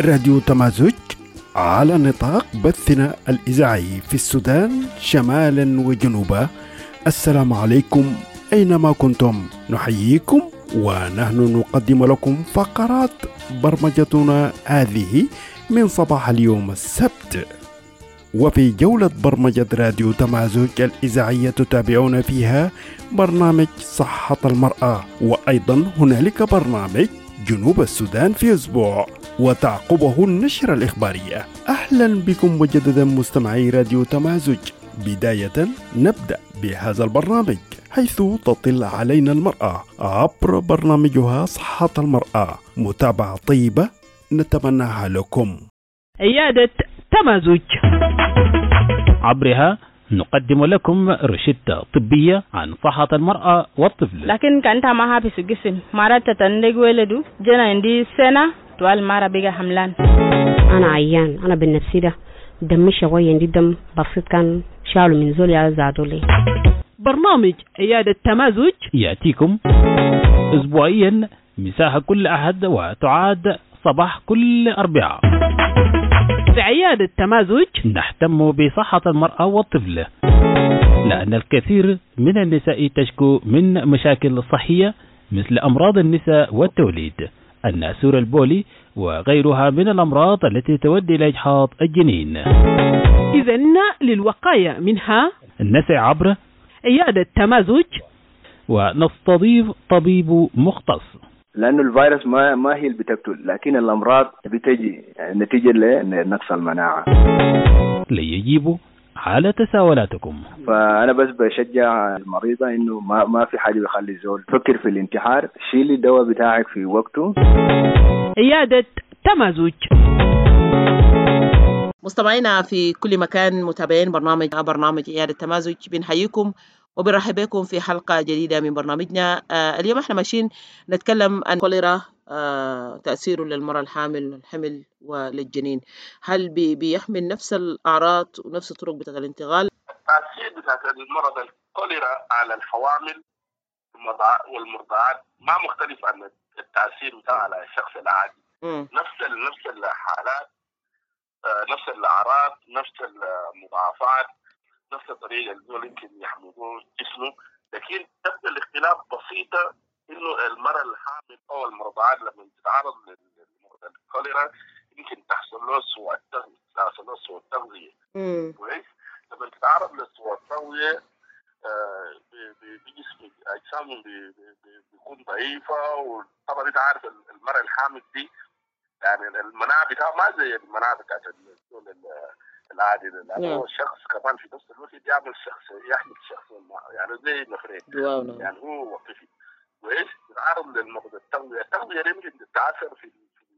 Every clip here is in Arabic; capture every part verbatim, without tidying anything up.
راديو تمازج على نطاق بثنا الإذاعي في السودان شمالا وجنوبا. السلام عليكم أينما كنتم، نحييكم ونحن نقدم لكم فقرات برمجتنا هذه من صباح اليوم السبت. وفي جولة برمجة راديو تمازج الإذاعية تتابعون فيها برنامج صحة المرأة، وأيضا هنالك برنامج جنوب السودان في أسبوع وتعقبه النشرة الإخبارية. أهلا بكم مجددا مستمعي راديو تمازج. بداية نبدأ بهذا البرنامج حيث تطل علينا المرأة عبر برنامجها صحة المرأة. متابعة طيبة نتمناها لكم. عيادة تمازج عبرها نقدم لكم روشتة طبية عن صحة المرأة والطفل. لكن كانت معها في الجسم مرات تندق ولده جنا عندي سنة طوال مرة بيجا حملان. أنا عيان، أنا بالنفسي ده دمي شوية، عندي دم بسيط كان شالوا من زولي على زادولي. برنامج عيادة تمازج يأتيكم أسبوعيا مساحة كل أحد وتعاد صباح كل أربعاء. في عيادة تمازج نهتم بصحة المرأة والطفل، لأن الكثير من النساء تشكو من مشاكل صحية مثل أمراض النساء والتوليد، الناسور البولي وغيرها من الأمراض التي تؤدي إلى إجهاض الجنين. إذن للوقاية منها نسعى عبر عيادة تمازج ونستضيف طبيب مختص، لأنه الفيروس ما ما هي اللي بتقتل، لكن الأمراض بتجي نتيجة لنقص المناعة. ليجيبوا على تساؤلاتكم. فأنا بس بشجع المريضة إنه ما ما في حاجة بيخلي الزول فكر في الانتحار، شيلي الدواء بتاعك في وقته. عيادة تمازج. مستمعينا في كل مكان، متابعين برنامج برنامج عيادة تمازج، بنحييكم وبنرحب بكم في حلقة جديدة من برنامجنا. آه اليوم احنا ماشيين نتكلم عن كوليرا، آه تأثيره للمرأة الحامل والحمل وللجنين. هل بي بيحمل نفس الأعراض ونفس الطرق بتاعت الانتقال؟ التأثير بتاعت المرض الكوليرا على الحوامل والمرضعات ما مختلف عن التأثير بتاعه على الشخص العادي. م. نفس نفس الحالات، آه نفس الأعراض، نفس المضاعفات، نفس الطريقة اللي يمكن يحملوه جسمه، لكن تبقى الاختلاف بسيطة إنه المرأة الحامل أو المرضعات لما تتعرض للمرض الكوليرا يمكن تحصل له سوء التغذية، تحصل له سوء التغذية. كويس؟ لما تتعرض لسوء التغذية بجسم أجسامهم بيكون ضعيفة، وطبعا أنت عارف المرأة الحامل دي يعني المناعة بتاعها ما زي المناعة بتاعت العادي، لأنه هو الشخص كمان في نفس الوقت يعمل شخص يحمل شخص يعني زي نفرين، يعني هو وقفي كويس يتعرض للمرض التغذية. التغذية يمكن تتأثر في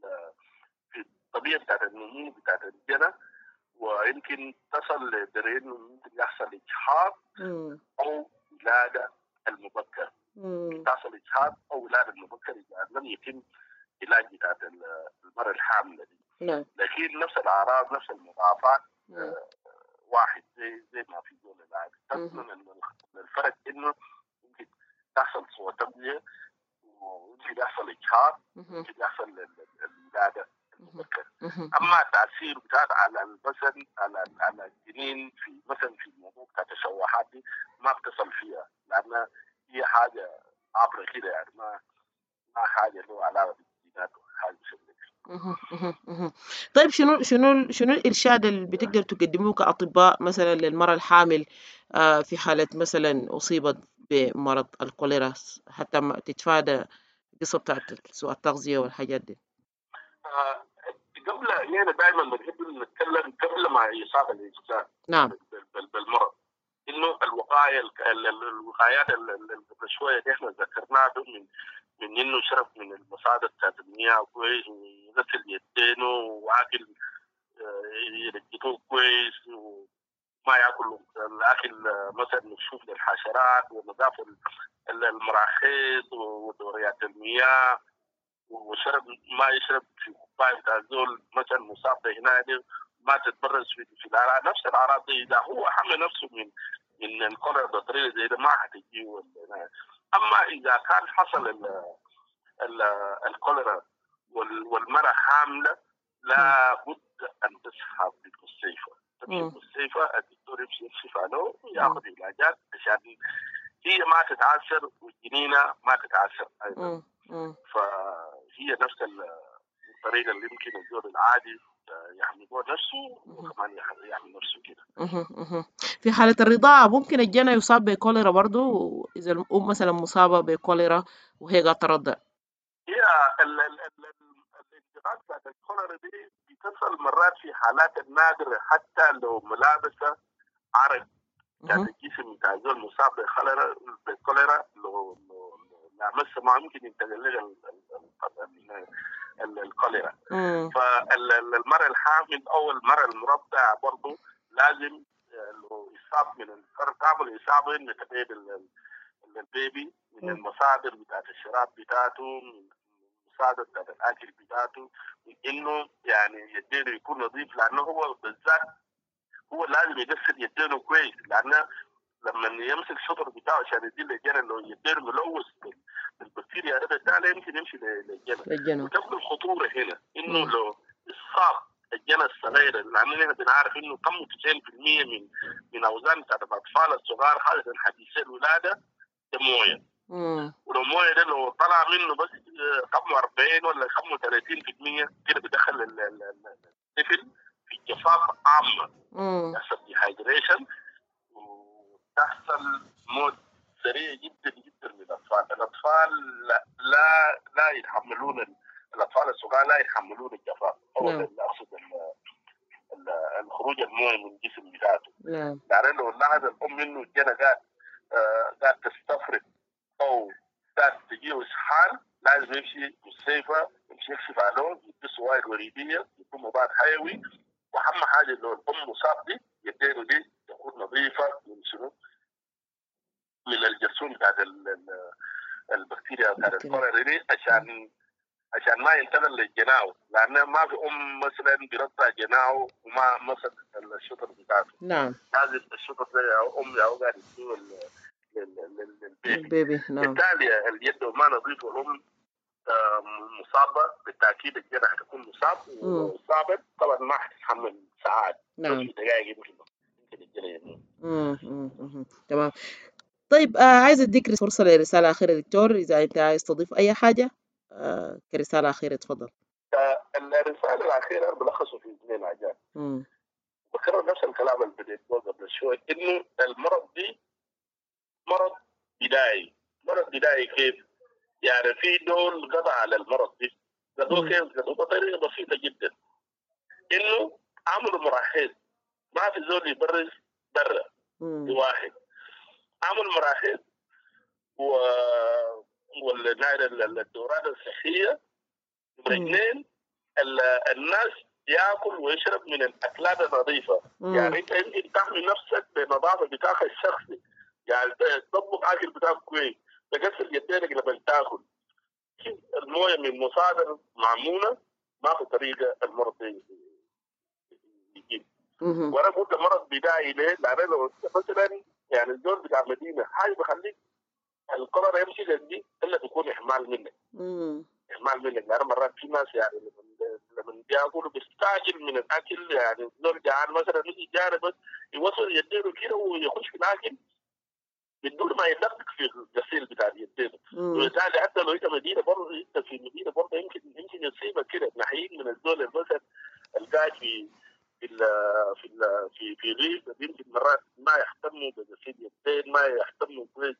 في الطبيعة بتاعت النمو بتاعت الجنة، ويمكن تصل لدرجة ممكن يحصل إجهاض أو ولادة المبكر. تحصل إجهاض أو ولادة المبكر إذا لم يتم علاج بتاعت المرأة الحاملة دي. نعم. لكن نفس الأعراض نفس المضاعفات آه واحد زي زي ما في دول العادي. تكمن الفرق إنه ممكن تحصل سوء تغذية، وممكن يحصل إجهاض، ممكن يحصل الولادة المبكرة. أما التأثير بتاعه على البشر على على الجنين في مثلا في الموضوع بتاع التشوهات دي ما بتصل فيها، لأن هي حاجة عبر كده، يعني ما ما حاجة له علاقة بالجينات وحاجة شبه. طيب شنو شنو شنو الإرشاد اللي بتقدر تقدموه كأطباء مثلا للمرأة الحامل آه في حالة مثلا أصيبت بمرض الكوليرا، حتى ما تتفادى القصة بتاعت سوء التغذية والحاجات دي؟ آه قبل يعني دائما بنحب نتكلم قبل ما يصاب الإنسان نعم بالمرض، إنه الوقاية الوقايات اللي قبل شوية دي إحنا ذكرناها من من إنه يشرب من المصادر بتاعت المياه كويس، ويغسل يدينه، وآكل يرجعه كويس، وما يأكل الأكل مثلا مكشوف للحشرات، ونظافة المراخيص ودوريات المياه، وشرب ما يشرب في كوباية بتاع زول مثلا مصاب هنا دي ما تتبرز في في الأعراض. نفس الأعراض دي إذا هو حمل نفسه من من الكوليرا بطريقة زي ده ما حتجيه. أما إذا كان حصل ال ال الكوليرا والمرأة حاملة لابد ان تسحب بالمستشفى، تمشي المستشفى الدكتور يمشي يكشف عنه وياخذ علاجات عشان هي ما تتعثر والجنينه ما تتعثر ايضا. فهي نفس الطريقه اللي يمكن الزول العادي يحمي بها نفسه وكمان يحمي نفسه كده. في حاله الرضاعه ممكن الجنة يصاب بكوليرا برضه اذا الام مثلا مصابه بكوليرا وهي قاعده ترضع. هي الانتقاد بتاعت الكوليرا دي بتصل مرات في حالات النادره، حتى لو ملابسه عرق كان الجسم بتاع الزول مصاب بالكوليرا بالكوليرا لو لامسه ما ممكن ينتقل له الكوليرا. فالمرأة الحامل او المرأة المرضعة برضه لازم لو يصاب من الفرق تعمل اصابه من تبعيد البيبي من المصادر بتاعت الشراب بتاعته، من المصادر بتاعت الاكل بتاعته، انه يعني يدينه يكون نظيف، لانه هو بالذات هو لازم يغسل يدينه كويس، لانه لما يمسك الشطر بتاعه عشان يدي للجنة لو يدينه ملوث بالبكتيريا ده بالتالي يمكن يمشي للجنة. وتبقى الخطورة هنا انه لو اصاب الجنة الصغيرة، لانه نحن بنعرف انه كم تسعين بالمية من من اوزان بتاعت الاطفال الصغار خاصة حديثي الولادة ده مويه. ولو مويه ده لو طلع منه بس كم أربعين ولا كم ثلاثين بالمية كده بدخل الطفل في جفاف عامة، يحصل ديهايدريشن وتحصل موت سريع جدا جدا للاطفال. الاطفال لا لا, لا يتحملون، الاطفال الصغار لا يتحملون الجفاف او اقصد الخروج المويه من الجسم بتاعته. يعني لو لاحظ الام انه الجنة قاعد آه قاعد تستفرد او قاعد تجيه اسحال، لازم يمشي مستشفى، يمشي يكشف عليه، يدي سوائل وريديه، يكون مضاد حيوي، واهم حاجه لو الام مصاب دي يديله دي تكون نظيفه من شنو؟ من الجرثوم بتاعت البكتيريا بتاعت الكوليرا دي عشان عشان ما ينتقل للجناو، لان ما في ام مثلا بيرضع جناو وما مسك الشطر بتاعته. نعم. لازم الشطر ده يا ام يا قاعد يديه للبيبي. نعم. بالتالي اليد ما نظيفه والام مصابه بالتاكيد الجنة حتكون مصاب، ومصابه طبعا ما حتتحمل ساعات. نعم. في دقائق يمكن يمكن الجنة يموت. تمام. طيب آه عايز اديك فرصه لرساله اخيره دكتور، اذا انت عايز تضيف اي حاجه آه كرساله اخيره تفضل. آه الرساله الاخيره بلخصه في اثنين حاجات. بكرر نفس الكلام اللي بديت قبل شوي، انه المرض دي مرض بدائي. مرض بدائي كيف؟ يعني في دول قضى على المرض دي، قضوا كيف؟ قضوا بطريقه بسيطه جدا، انه عملوا مراحيض، ما في زول يبرز برا واحد، عملوا مراحيض و والنايل الدورات الصحيه. اثنين الناس ياكل ويشرب من الاكلات النظيفه. يعني انت يمكن تحمي نفسك بنظافه بتاعك الشخصي، يعني تطبخ اكل بتاعك كويس، تغسل يدينك لما تاكل، المويه من مصادر معموله، ما في طريقه المرض يجيب. وانا قلت مرض بدائي ليه؟ لان لو مثلا يعني الزول بتاع مدينه حاجه بخليك القرار يمشي لدي الا بيكون احمال منك. احمال منك، لان مرات في ناس يعني لما بياكلوا بيستعجل من الاكل، يعني الزول جعان مثلا يجي جاري بس يوصل يديله كده ويخش في الاكل بدون ما يدقق في الغسيل بتاع يديله. وبالتالي حتى لو انت مدينه برضه، انت في مدينه برضه يمكن يمكن يصيبك كده ناحيين من الزول مثلا القاعد في في ال في ال في في ريف، يمكن مرات ما يهتموا بغسيل يدين، ما يهتموا كويس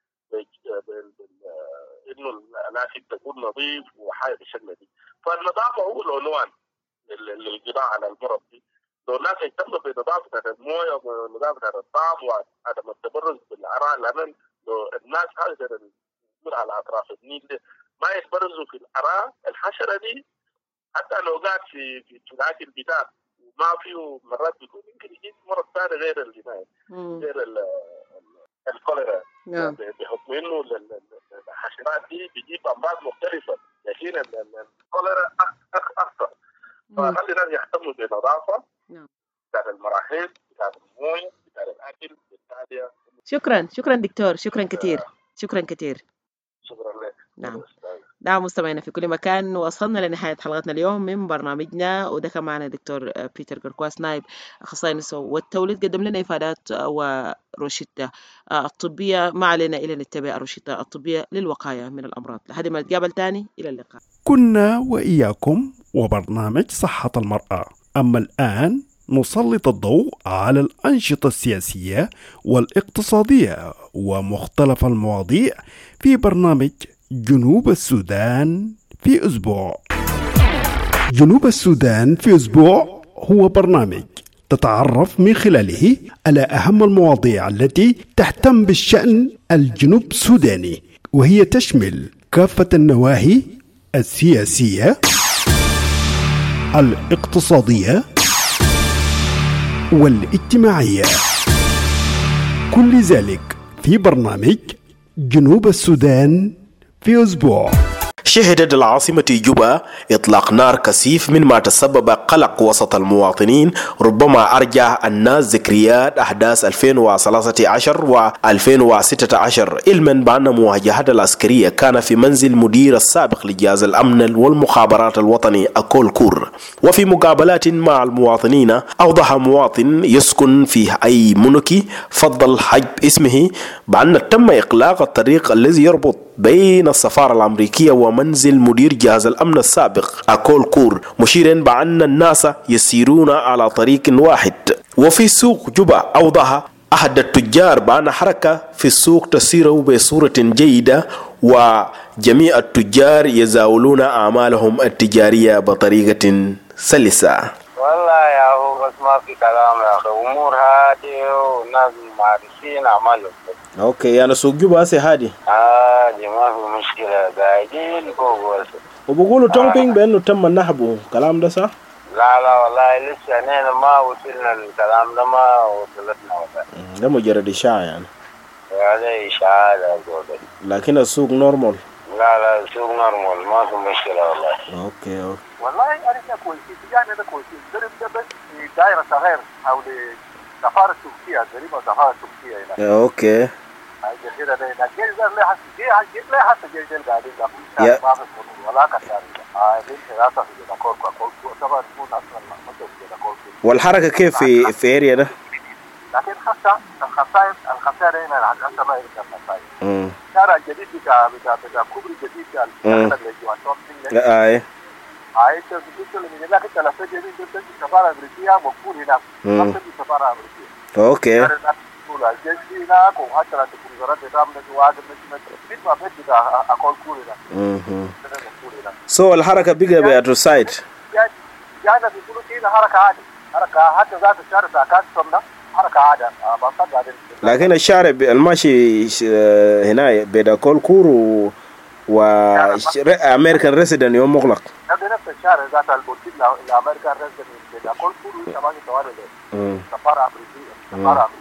انه الاكل تكون نظيف وحاجه بالشكل دي. فالنظافه هو العنوان للقضاء على المرض دي. لو الناس يهتموا بنظافه المويه ونظافه الطعام وعدم التبرز بالعراء، لان لو الناس هذه على اطراف النيل ما يتبرزوا في العراء، الحشره دي حتى لو قاعد في في الاكل بتاعك وما فيه مرات بيكون يمكن يجيب مرض ثاني غير الجناية غير الكوليرا. نعم. بحكم انه الحشرات دي بتجيب امراض مختلفه، لكن الكوليرا اخطر. فخلي الناس يهتموا بالنظافه بتاع المراحيض، بتاع المويه، بتاع الاكل، بالتالي. شكرا شكرا دكتور، شكرا كثير. شكرا كثير. شكرا لك. نعم. نعم مستمعينا في كل مكان، وصلنا لنهاية حلقتنا اليوم من برنامجنا، وده كان معنا دكتور بيتر قرقواس نائب أخصائي النساء والتوليد، قدم لنا إفادات وروشتة الطبية. ما علينا إلا نتبع الروشتة الطبية للوقاية من الأمراض. لحد ما نتقابل تاني، إلى اللقاء. كنا وإياكم وبرنامج صحة المرأة. أما الآن نسلط الضوء على الأنشطة السياسية والاقتصادية ومختلف المواضيع في برنامج جنوب السودان في أسبوع. جنوب السودان في أسبوع هو برنامج تتعرف من خلاله على أهم المواضيع التي تهتم بالشأن الجنوب السوداني، وهي تشمل كافة النواحي السياسية، الاقتصادية والاجتماعية، كل ذلك في برنامج جنوب السودان في أسبوع. شهدت العاصمة جوبا إطلاق نار كثيف مما تسبب قلق وسط المواطنين، ربما أرجع الناس ذكريات أحداث ألفين وثلاثة عشر و ألفين وستة عشر، علما بأن مواجهة العسكرية كان في منزل مدير السابق لجهاز الأمن والمخابرات الوطني أكول كور. وفي مقابلات مع المواطنين أوضح مواطن يسكن في أي منكي فضل حجب اسمه بأن تم إغلاق الطريق الذي يربط بين السفارة الأمريكية ومنزل مدير جهاز الأمن السابق أكول كور، مشيرا بأن الناس يسيرون على طريق واحد. وفي سوق جوبا أوضح أحد التجار بأن حركة في السوق تسير بصورة جيدة، وجميع التجار يزاولون أعمالهم التجارية بطريقة سلسة. والله يا هو بس ما في كلام يا أخي، أمور هادية والناس معرفين أعمالهم. اوكي يعني سوق جوبا هسه هادي؟ اه دي ما في مشكلة، قاعدين فوق بس. وبقولوا تومبينج بأنه تم النهب، كلام ده صح؟ لا لا والله لسه أنا ما وصلنا الكلام ده، ما وصلتنا والله. ده مجرد إشاعة يعني. هذا إشاعة لا زود. لكن السوق نورمال. لا لا السوق نورمال ما في مشكلة والله. اوكي اوكي. والله أنا كويسين، يعني أنا كويسين، درب ده بس في دائرة صغيرة أو لسفارة تركيا، قريبة سفارة تركيا هنا. اوكي. الجزيرة دي لكن إذا لا حس جي جي لا حس جي جي قاعدين لا ما في ولا كثير. آه دي ثلاثة في دكور كور طبعا تكون أصلا ما تقول دكور. والحركة كيف في في اريا ده؟ لكن خاصة الخسائر الخسائر هنا على حسب ما يرجع الخسائر. امم. شارع جديد بتاع بتاع بتاع كوبري جديد بتاع الخدمة اللي جوا تومبينج. اي. هاي تقول لي من لكن ثلاثة جديد بتجي سفارة أمريكية مقبول هنا. ما تجي سفارة أمريكية. اوكي. So الحركة بقى بأتو سايد. يعني بيقولوا كده حركة عادي، حركة حتى ذات الشارع ساكات صمنا حركة عادي، بس قاعدين. لكن الشارع الماشي هنا بين أكول كور و و أمريكان ريسيدنت يوم مغلق. هذا نفس الشارع ذات البوتيك الأمريكان ريسيدنت بين أكول كور وشمال الطوارئ. سفارة أمريكية، سفارة أمريكية.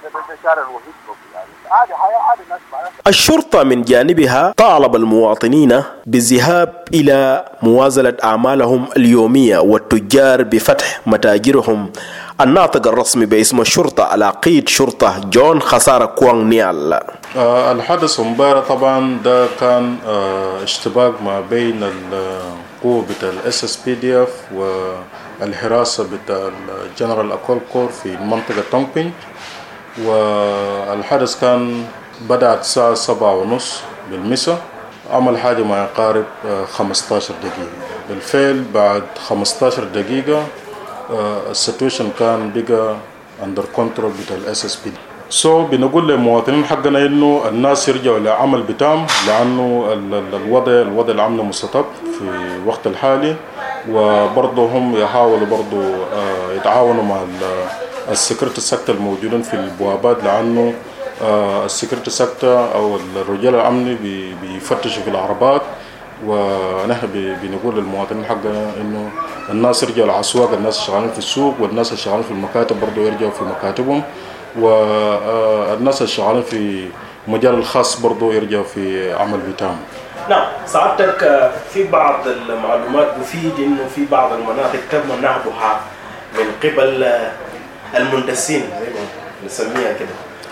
الشرطة من جانبها طالب المواطنين بالذهاب إلى موازنة أعمالهم اليومية والتجار بفتح متاجرهم. الناطق الرسمي باسم الشرطة على قيد شرطة جون خسارة كوان نيال. آه الحدث امبارح طبعا ده كان آه اشتباك ما بين القوة بتاع الاس اس بي دي اف والحراسة بتاع الجنرال أكول كور في منطقة تومبينج. والحدث كان بدأت الساعة سبعة ونص بالمساء، عمل حاجة ما يقارب خمسة عشر دقيقة. بالفعل بعد خمسة عشر دقيقة السيتويشن كان بقى اندر كنترول بتاع الاس اس بي. سو بنقول للمواطنين حقنا انه الناس يرجعوا لعمل بتام، لانه الوضع الوضع الامن مستتب في الوقت الحالي، وبرضه هم يحاولوا برضه يتعاونوا مع السكيورتي سيكتور الموجودين في البوابات، لانه السكيورتي سيكتور او الرجال الامني بيفتشوا في العربات. ونحن بنقول للمواطنين حقنا انه الناس يرجعوا للاسواق، الناس شغالين في السوق والناس شغالين في المكاتب برضه يرجعوا في مكاتبهم، والناس الشغالين في مجال الخاص برضه يرجعوا في عمل بتام. نعم سعادتك، في بعض المعلومات بفيد انه في بعض المناطق تم نهبها من قبل المندسين زي ما نسميها كده.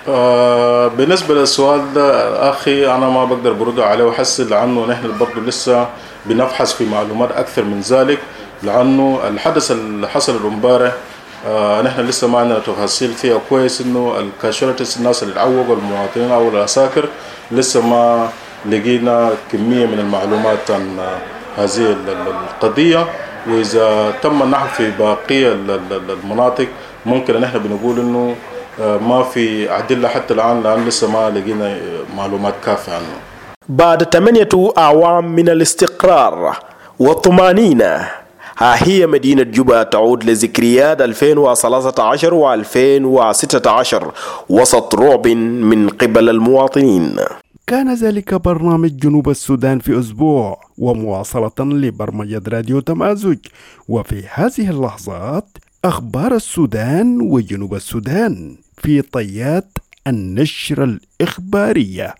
آه بالنسبة للسؤال ده أخي أنا ما بقدر برد عليه وحس لأنه نحن برضو لسه بنبحث في معلومات أكثر من ذلك، لأنه الحدث اللي حصل امبارح آه نحن لسه ما عندنا تفاصيل فيها كويس، إنه الكاشورتس الناس اللي تعوقوا المواطنين أو العساكر لسه ما لقينا كمية من المعلومات عن هذه القضية. وإذا تم النحو في باقي المناطق ممكن نحن بنقول إنه ما في أدلة حتى الآن، لأن لسه ما لقينا معلومات كافية عنه. بعد ثمانية أعوام من الاستقرار والطمأنينة، ها هي مدينة جوبا تعود لذكريات ألفين وثلاثة عشر و ألفين وستة عشر وسط رعب من قبل المواطنين. كان ذلك برنامج جنوب السودان في أسبوع، ومواصلة لبرمجة راديو تمازج. وفي هذه اللحظات أخبار السودان وجنوب السودان في طيات النشرة الإخبارية.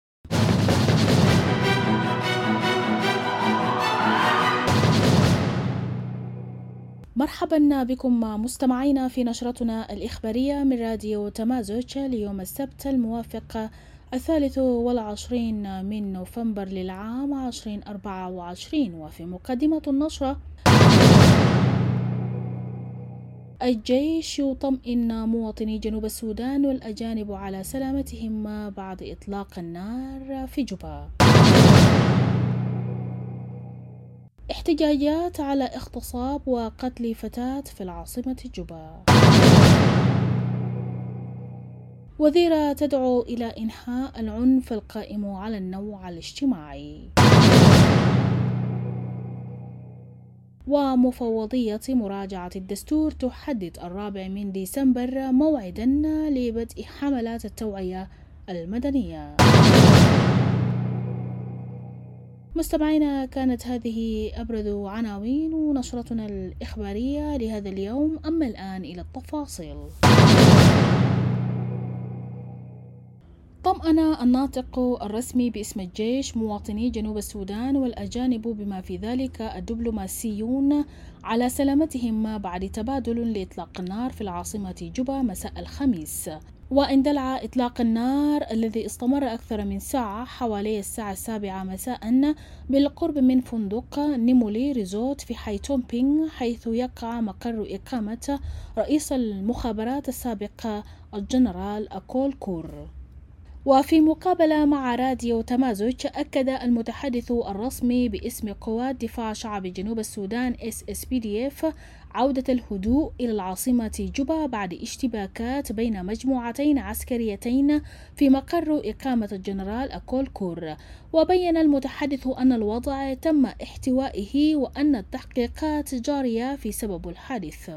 مرحبا بكم مستمعينا في نشرتنا الإخبارية من راديو تمازج ليوم السبت الموافق الثالث والعشرين من نوفمبر للعام عشرين أربعة وعشرين. وفي مقدمة النشرة: الجيش يطمئن مواطني جنوب السودان والأجانب على سلامتهم بعد إطلاق النار في جوبا. احتجاجات على اغتصاب وقتل فتاة في العاصمة جوبا. وزيرة تدعو إلى إنهاء العنف القائم على النوع الاجتماعي. ومفوضية مراجعة الدستور تحدد الرابع من ديسمبر موعدا لبدء حملات التوعية المدنية. مستمعينا، كانت هذه أبرز عناوين نشرتنا الإخبارية لهذا اليوم. أما الآن إلى التفاصيل. طمأن الناطق الرسمي باسم الجيش مواطني جنوب السودان والأجانب بما في ذلك الدبلوماسيون على سلامتهم بعد تبادل لإطلاق النار في العاصمة جوبا مساء الخميس. واندلع إطلاق النار الذي استمر أكثر من ساعة حوالي الساعة السابعة مساء بالقرب من فندق نيمولي ريزورت في حي تومبينغ، حيث يقع مقر إقامة رئيس المخابرات السابق الجنرال أكول كور. وفي مقابلة مع راديو تمازج، أكد المتحدث الرسمي باسم قوات دفاع شعب جنوب السودان إس إس بي دي إف عودة الهدوء إلى العاصمة جوبا بعد اشتباكات بين مجموعتين عسكريتين في مقر إقامة الجنرال أكول كور. وبين المتحدث أن الوضع تم احتوائه وأن التحقيقات جارية في سبب الحادث.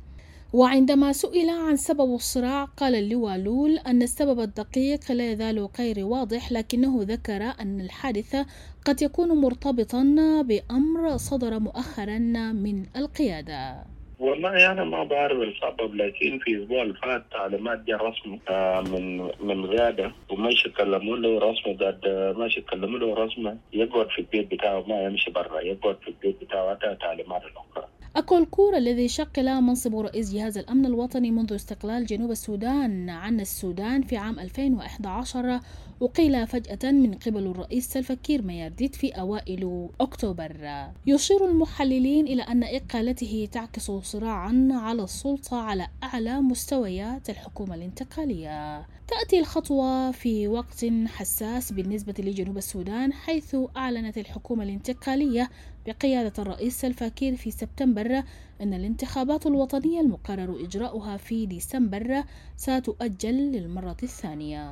وعندما سئل عن سبب الصراع، قال اللواء لول أن السبب الدقيق لا يزال غير واضح، لكنه ذكر أن الحادث قد يكون مرتبطا بأمر صدر مؤخرا من القيادة. والله أنا ما بعرف السبب، لكن في الأسبوع اللي فات تعليمات جاء رسمي من من غادة ومش يكلموا له رسمي، بعد مش يكلموا له رسمي يقعد في البيت بتاعه، ما يمشي برا، يقعد في البيت بتاعه حتى تعليمات الأخرى. أكول كور الذي شكل منصب رئيس جهاز الأمن الوطني منذ استقلال جنوب السودان عن السودان في عام ألفين وإحدى عشر أقيل فجأة من قبل الرئيس سلفا كير ميارديت في أوائل أكتوبر. يشير المحللين إلى أن إقالته تعكس صراعا على السلطة على أعلى مستويات الحكومة الانتقالية. تأتي الخطوة في وقت حساس بالنسبة لجنوب السودان، حيث أعلنت الحكومة الانتقالية بقيادة الرئيس سلفا كير في سبتمبر أن الانتخابات الوطنية المقرر إجراؤها في ديسمبر ستؤجل للمرة الثانية.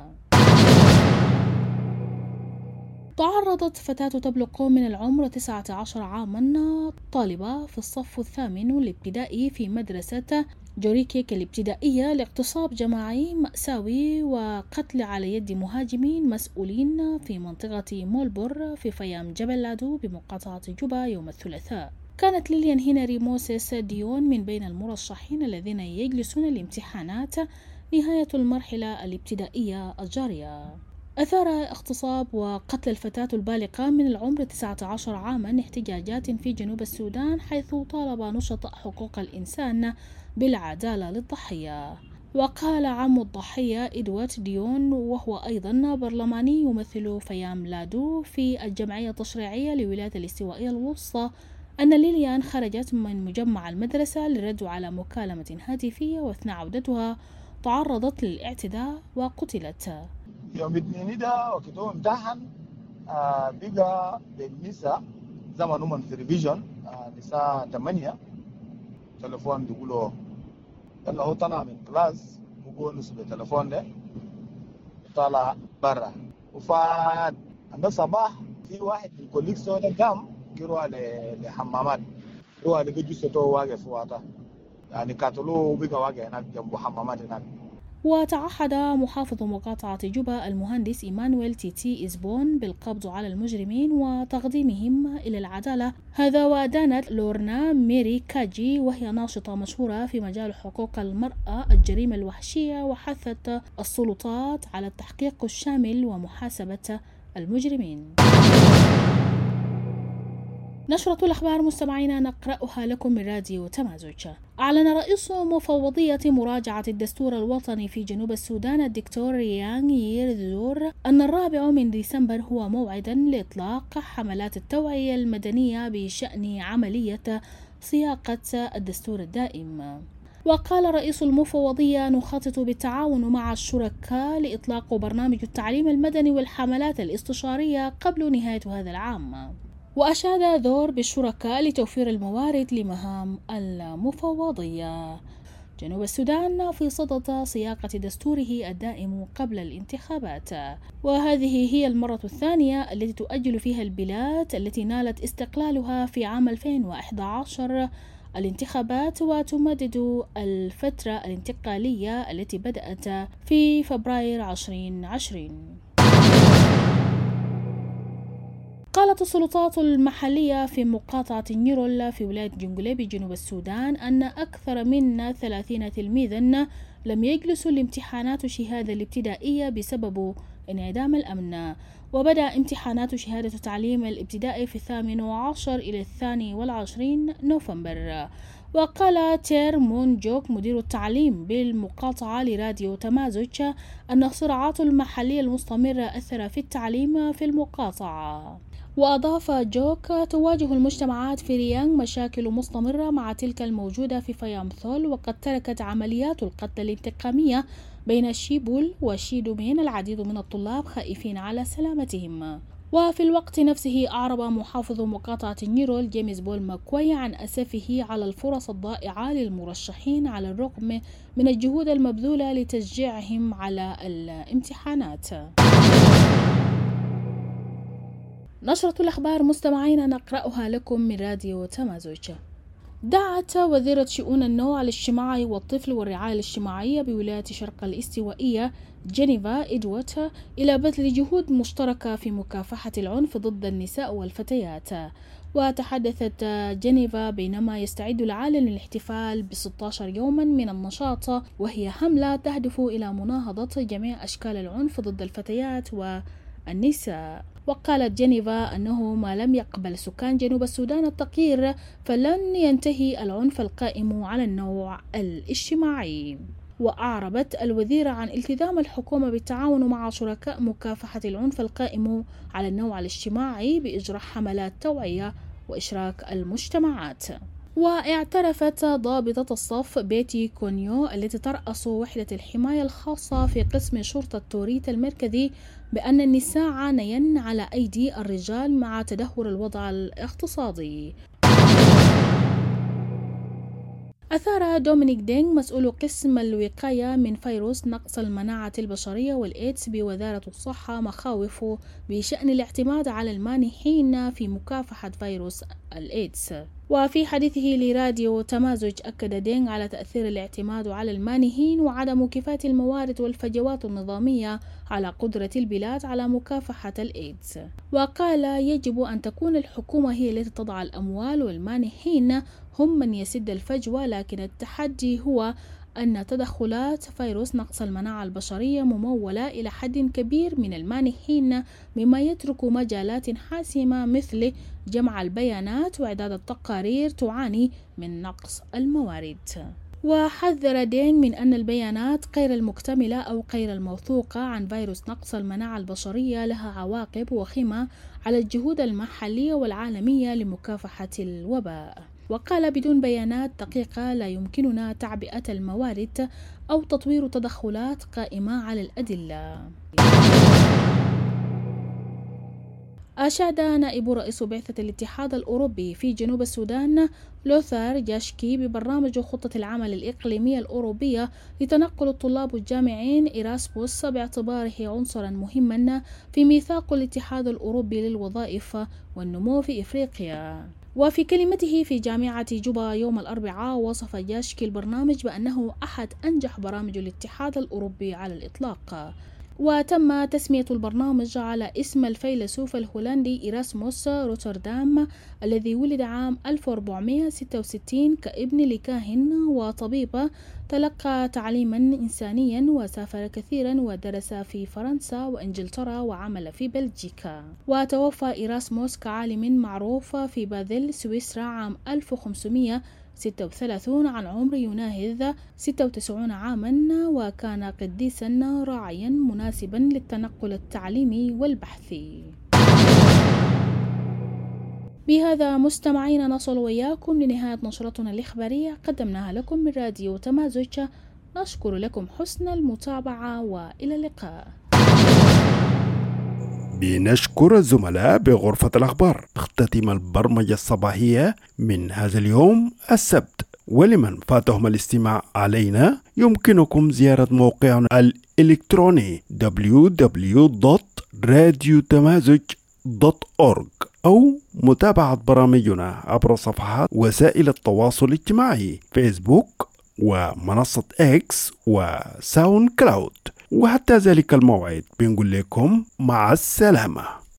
تعرضت فتاة تبلغ من العمر تسعة عشر عاما، طالبة في الصف الثامن الابتدائي في مدرسة جوريكيك الابتدائية، لاغتصاب جماعي مأساوي وقتل على يد مهاجمين مسؤولين في منطقة مولبور في فيام جبل لادو بمقاطعة جوبا يوم الثلاثاء. كانت ليليان هنري موسيس ديون من بين المرشحين الذين يجلسون الامتحانات نهاية المرحلة الابتدائية الجارية. أثار اغتصاب وقتل الفتاة البالغة من العمر تسعة عشر عاما احتجاجات في جنوب السودان، حيث طالب نشطاء حقوق الإنسان بالعدالة للضحية. وقال عم الضحية إدوارد ديون وهو أيضا برلماني يمثل فيام لادو في الجمعية التشريعية لولاية الاستوائية الوسطى أن ليليان خرجت من مجمع المدرسة للرد على مكالمة هاتفية وأثناء عودتها تعرضت للاعتداء وقتلت. يوم الاثنين ده وقتهم امتحن آه بقى بالنساء زمن من في ريفيجن آه نساء ثمانية تلفون بيقولوا يلا هو طلع من كلاس بقول نسبة التلفون ده طلع برا وفات عند الصباح في واحد من الكوليكس ده قام يروح لحمامات يروح لقى جثته واقف واقع يعني قتلوه وبقى واقع هناك جنب حمامات هناك. وتعهد محافظ مقاطعة جوبا المهندس إيمانويل تيتي إزبون بالقبض على المجرمين وتقديمهم إلى العدالة. هذا وأدانت لورنا ميري كاجي وهي ناشطة مشهورة في مجال حقوق المرأة الجريمة الوحشية، وحثت السلطات على التحقيق الشامل ومحاسبة المجرمين. نشرة الأخبار مستمعينا نقرأها لكم من راديو تمازج. أعلن رئيس مفوضية مراجعة الدستور الوطني في جنوب السودان الدكتور ريان ييردور أن الرابع من ديسمبر هو موعدا لإطلاق حملات التوعية المدنية بشأن عملية صياغة الدستور الدائم. وقال رئيس المفوضية: نخطط بالتعاون مع الشركاء لإطلاق برنامج التعليم المدني والحملات الاستشارية قبل نهاية هذا العام. وأشاد ذور بالشركاء لتوفير الموارد لمهام المفوضية. جنوب السودان في صدد صياغة دستوره الدائم قبل الانتخابات، وهذه هي المرة الثانية التي تؤجل فيها البلاد التي نالت استقلالها في عام ألفين وإحدى عشر الانتخابات، وتمدد الفترة الانتقالية التي بدأت في فبراير ألفين وعشرين. قالت السلطات المحلية في مقاطعة نيرول في ولاية جنجولي بجنوب السودان أن أكثر من ثلاثين تلميذا لم يجلسوا لامتحانات الشهادة الابتدائية بسبب انعدام الأمن. وبدأ امتحانات شهادة التعليم الابتدائي في الثامن عشر إلى الثاني والعشرين نوفمبر. وقال تير مون جوك مدير التعليم بالمقاطعة لراديو تمازج أن الصراعات المحلية المستمرة أثر في التعليم في المقاطعة. وأضاف جوك: تواجه المجتمعات في ريانغ مشاكل مستمرة مع تلك الموجودة في فيامثول، وقد تركت عمليات القتل الانتقامية بين شيبول وشيدومين العديد من الطلاب خائفين على سلامتهم. وفي الوقت نفسه أعرب محافظ مقاطعة نيرول جيمس بول ماكوي عن أسفه على الفرص الضائعة للمرشحين على الرغم من الجهود المبذولة لتشجيعهم على الامتحانات. نشرة الأخبار مستمعين نقرأها لكم من راديو تمازج. دعت وزيرة شؤون النوع الاجتماعي والطفل والرعاية الاجتماعية بولاية شرق الاستوائية جينيفا إدوارد إلى بذل جهود مشتركة في مكافحة العنف ضد النساء والفتيات. وتحدثت جينيفا بينما يستعد العالم للاحتفال ب ستة عشر يوما من النشاط، وهي حملة تهدف إلى مناهضة جميع أشكال العنف ضد الفتيات والنساء. وقالت جينيفا أنه ما لم يقبل سكان جنوب السودان التغيير فلن ينتهي العنف القائم على النوع الاجتماعي. وأعربت الوزيرة عن التزام الحكومة بالتعاون مع شركاء مكافحة العنف القائم على النوع الاجتماعي بإجراء حملات توعية وإشراك المجتمعات. واعترفت ضابطة الصف بيتي كونيو التي ترأس وحدة الحماية الخاصة في قسم شرطة توريت المركزي بأن النساء عانين على أيدي الرجال مع تدهور الوضع الاقتصادي. أثار دومينيك دينغ مسؤول قسم الوقاية من فيروس نقص المناعة البشرية والإيدز بوزارة الصحة مخاوف بشأن الاعتماد على المانحين في مكافحة فيروس الإيدز. وفي حديثه لراديو تمازج أكد دينغ على تأثير الاعتماد على المانحين وعدم كفاية الموارد والفجوات النظامية على قدرة البلاد على مكافحة الإيدز. وقال: يجب أن تكون الحكومة هي التي تضع الأموال والمانحين هم من يسد الفجوة، لكن التحدي هو أن تدخلات فيروس نقص المناعة البشرية ممولة إلى حد كبير من المانحين، مما يترك مجالات حاسمة مثل جمع البيانات وإعداد التقارير تعاني من نقص الموارد. وحذر دينغ من أن البيانات غير المكتملة أو غير الموثوقة عن فيروس نقص المناعة البشرية لها عواقب وخيمة على الجهود المحلية والعالمية لمكافحة الوباء. وقال بدون بيانات دقيقة لا يمكننا تعبئة الموارد أو تطوير تدخلات قائمة على الأدلة. أشاد نائب رئيس بعثة الاتحاد الأوروبي في جنوب السودان لوثار جاشكي ببرنامج خطة العمل الإقليمية الأوروبية لتنقل الطلاب الجامعين إيراسموس باعتباره عنصرا مهما في ميثاق الاتحاد الأوروبي للوظائف والنمو في إفريقيا. وفي كلمته في جامعة جوبا يوم الأربعاء وصف جاشكي البرنامج بأنه أحد أنجح برامج الاتحاد الأوروبي على الإطلاق. وتم تسمية البرنامج على اسم الفيلسوف الهولندي إيراسموس روتردام الذي ولد عام ألف وأربعمائة وستة وستين كابن لكاهن وطبيب، تلقى تعليما إنسانيا وسافر كثيرا ودرس في فرنسا وإنجلترا وعمل في بلجيكا. وتوفى إيراسموس كعالم معروف في بازل سويسرا عام ألف وخمسمائة وستة وثلاثين عن عمر يناهز ستة وتسعين عاما، وكان قديسا راعيا مناسبا للتنقل التعليمي والبحثي. بهذا مستمعين نصل وياكم لنهاية نشرتنا الإخبارية قدمناها لكم من راديو تمازج. نشكر لكم حسن المتابعة وإلى اللقاء. بنشكر الزملاء بغرفة الأخبار. تختتم البرمجة الصباحية من هذا اليوم السبت، ولمن فاتهم الاستماع علينا يمكنكم زيارة موقعنا الإلكتروني دبليو دبليو دوت راديو تمازج دوت أورج أو متابعة برامجنا عبر صفحات وسائل التواصل الاجتماعي فيسبوك ومنصة إكس وساوند كلاود. وحتى ذلك الموعد بنقول لكم مع السلامة.